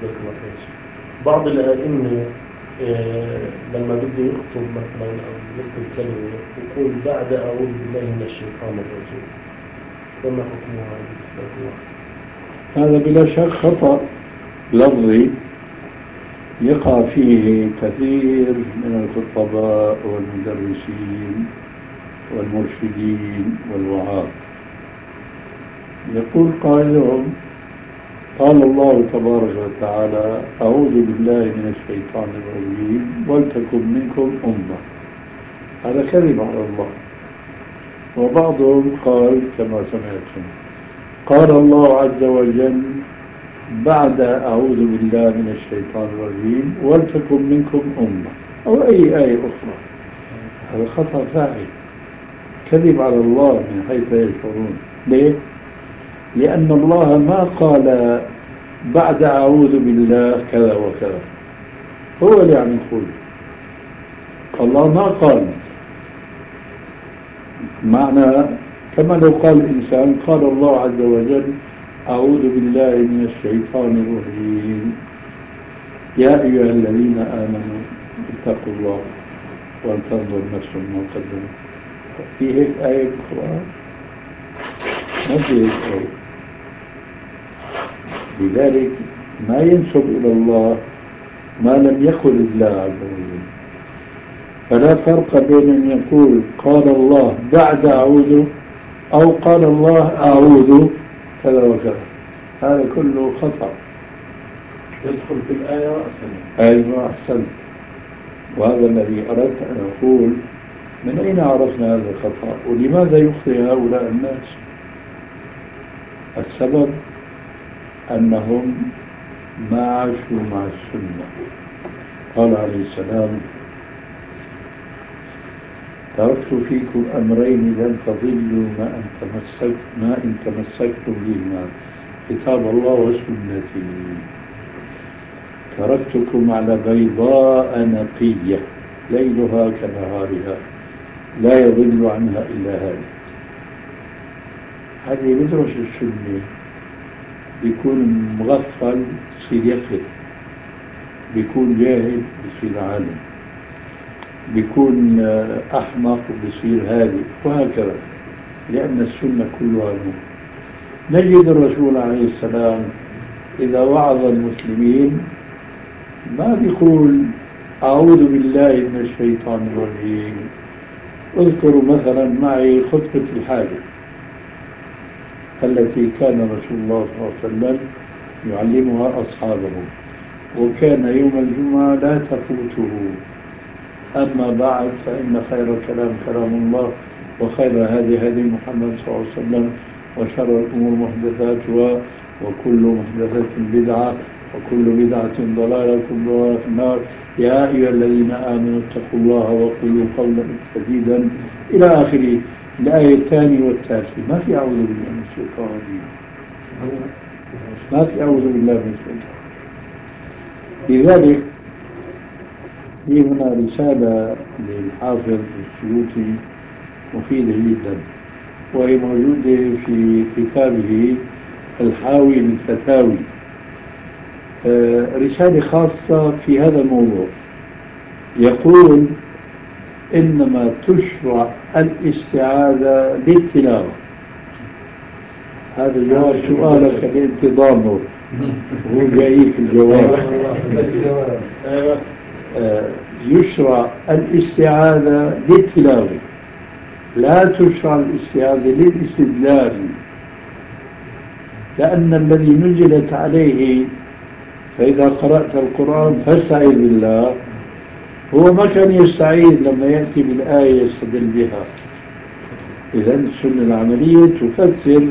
جزاك الله خير. بعض الأئمة لما بده يخطب مثلا أو يكتب كلمة يقول بعد أعوذ بالله من الشيطان الرجيم، فما حكمها جزاك الله؟ هذا بلا شك خطأ لفظي يقع فيه كثير من الخطباء والمدرسين والمرشدين والوعاظ. يقول قائلهم: قال الله تبارك وتعالى: أعوذ بالله من الشيطان الرجيم ولتكن منكم أمة. هذا كذب على الله. وبعضهم قال كما سمعتم: قال الله عز وجل بعد أعوذ بالله من الشيطان الرجيم ولتكن منكم أمة، أو أي آية أخرى. هذا خطأ فاحش، كذب على الله من حيث لا يشعرون. ليه؟ لأن الله ما قال بعد أعوذ بالله كذا وكذا، هو اللي عم يقول. الله ما قال معنى، كما لو قال إنسان قال الله عز وجل أعوذ بالله من الشيطان الرجيم يا أيها الذين آمنوا اتقوا الله ولتنظر نفس ما قدمت. في هيك آية بالقرآن؟ ما في هيك آية. لذلك ما ينسب إلى الله ما لم يقل الله عز وجل. فلا فرق بين أن يقول قال الله بعد أعوذ أو قال الله أعوذ كذا وكذا. هذا كله خطأ، يدخل في الآية رأسا. أيوة أحسن. وهذا الذي أردت أن أقول: من أين عرفنا هذا الخطأ؟ ولماذا يخطئ هؤلاء الناس؟ السبب أنهم ما عاشوا مع السنة. قال عليه السلام: تركت فيكم أمرين لن تضلوا ما إن تمسكتم بهما، كتاب الله وسنتي. تركتكم على بيضاء نقية ليلها كنهارها لا يضل عنها إلا هالك. هذا يدرس السنة بيكون مغفل بصير يقظ، بيكون جاهل بصير عالم، بيكون أحمق وبصير هادي، وهكذا. لأن السنة كلها نور. نجد الرسول عليه السلام إذا وعظ المسلمين ما بيقول أعوذ بالله من الشيطان الرجيم. اذكروا مثلا معي خطبة الحاجة التي كان رسول الله صلى الله عليه وسلم يعلمها أصحابه، وكان يوم الجمعة لا تفوته. أما بعد فإن خير الكلام كلام الله، وخير هدي محمد صلى الله عليه وسلم، وشر الأمور محدثاتها، وكل محدثة بدعة، وكل بدعة ضلالة، وكل ضلالة في النار. يا أيها الذين آمنوا اتقوا الله وقولوا قولا سديدا إلى آخره. الآية الثانية والثالثة ما في أعوذ بالله من الشيطان الرجيم، ما في أعوذ بالله من الشيطان. لذلك في هنا رسالة للحافظ السيوطي مفيدة جدا، وهي موجودة في كتابه الحاوي للفتاوي. رسالة خاصة في هذا الموضوع. يقول: إنما تشرع الاستعاذة للتلاوة. هذا جواب سؤالك اللي انت ضامنه، هو جايك الجواب. يشرع الاستعاذة للتلاوة، لا تشرع الاستعاذة للاستدلال. لأن الذي نزلت عليه فإذا قرأت القرآن فاستعذ بالله، هو ما كان يستعيذ لما يأتي بالآية يستدل بها. إذا السنة العملية تفسر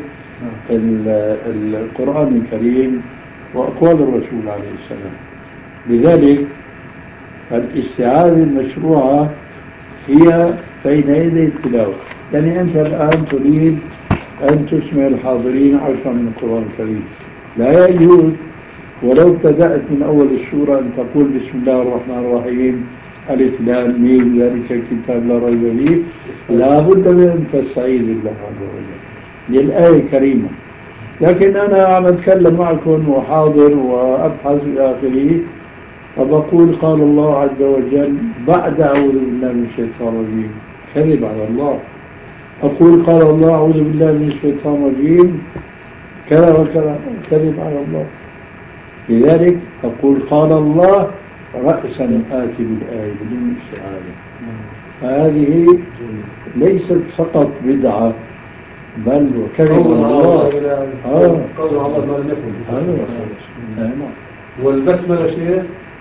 القرآن الكريم وأقوال الرسول عليه السلام. لذلك الاستعاذة المشروعة هي بين يدي التلاوة. يعني أنت الآن تريد أن تسمع الحاضرين 10 من القرآن الكريم، لا يجوز ولو ابتدأت من أول السورة أن تقول بسم الله الرحمن الرحيم ألف لام ميم ذلك الكتاب لا ريب فيه. لا بد من أن تستعيذ بالله عز وجل للآية الكريمة. لكن أنا عم أتكلم معكم وحاضر وأبحث إلى آخره، فبقول قال الله عز وجل بعد أعوذ بالله من الشيطان الرجيم، كذب على الله. أقول قال الله أعوذ بالله من الشيطان الرجيم كذا وكذا، كذب على الله. لذلك أقول قال الله رأسا آتي بالآية بدون استعاذة. فهذه ليست فقط بدعة بل وكذب على الله. قول الله ما لم يكن. نعم. والبسملة شيخ